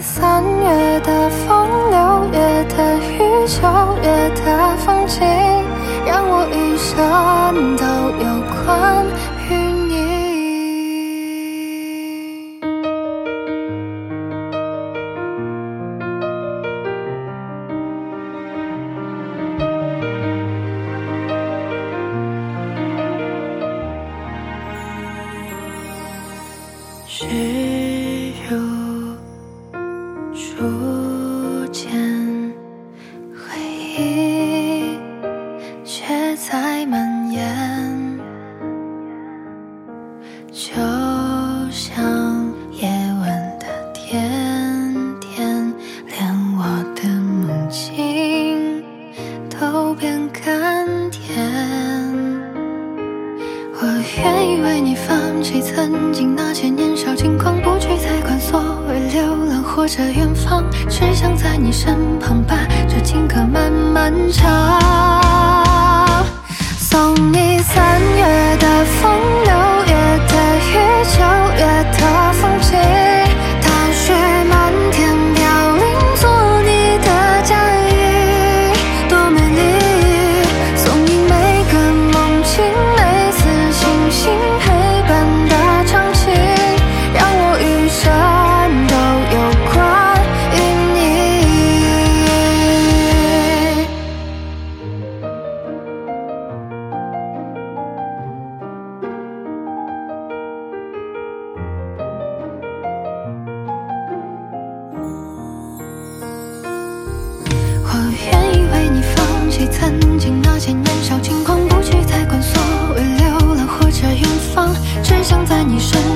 3月的风，6月的雨，9月的风景，让我一生都有关于你。只如初见，回忆却在蔓延，就像夜晚的甜甜，连我的梦境都变甘甜。我愿意为你放弃曾经那些年少轻狂，不去再管所谓流浪或者远方，只想在你身旁把这情歌慢慢唱。送你3月的风，6月的雨，9月的风景，大雪漫天飘零，做你的嫁衣，多美丽。送你每个梦境，每次星星陪伴的场景，让我余生都有关于你。我愿意为你放弃曾经那些年少轻狂，不去再管所谓流浪或者远方，只想在你身